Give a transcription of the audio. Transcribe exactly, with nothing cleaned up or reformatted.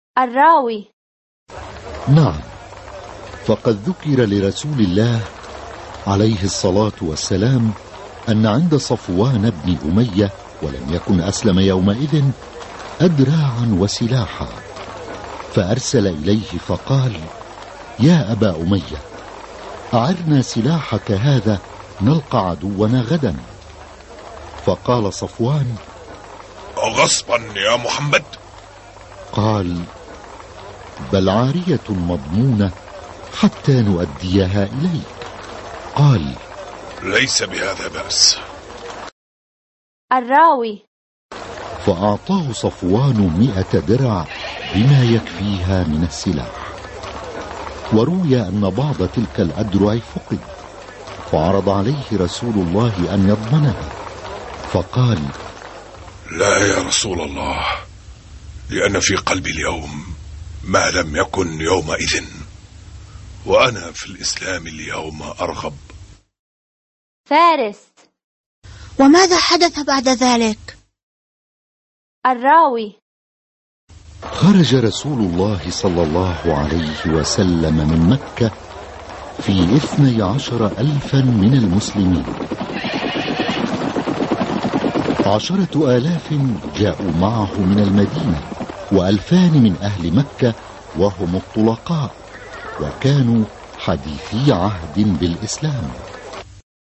الراوي: نعم، فقد ذكر لرسول الله عليه الصلاة والسلام أن عند صفوان بن أمية، ولم يكن أسلم يومئذ، أدراعا وسلاحا، فأرسل إليه فقال: يا أبا أمية، أعرنا سلاحك هذا نلقى عدونا غدا. فقال صفوان: غصبا يا محمد؟ قال: بل عارية مضمونة حتى نؤديها إليك. قال: ليس بهذا بأس. الراوي: فأعطاه صفوان مئة درع بما يكفيها من السلاح. وروي أن بعض تلك الأدرع فقد، فعرض عليه رسول الله أن يضمنها، فقال: لا يا رسول الله، لأن في قلبي اليوم ما لم يكن يومئذ، وأنا في الإسلام اليوم أرغب. فارس: وماذا حدث بعد ذلك؟ الراوي: خرج رسول الله صلى الله عليه وسلم من مكة في اثني عشر ألفا من المسلمين. عشرة آلاف جاءوا معه من المدينة، وألفان من أهل مكة وهم الطلقاء، وكانوا حديثي عهد بالإسلام.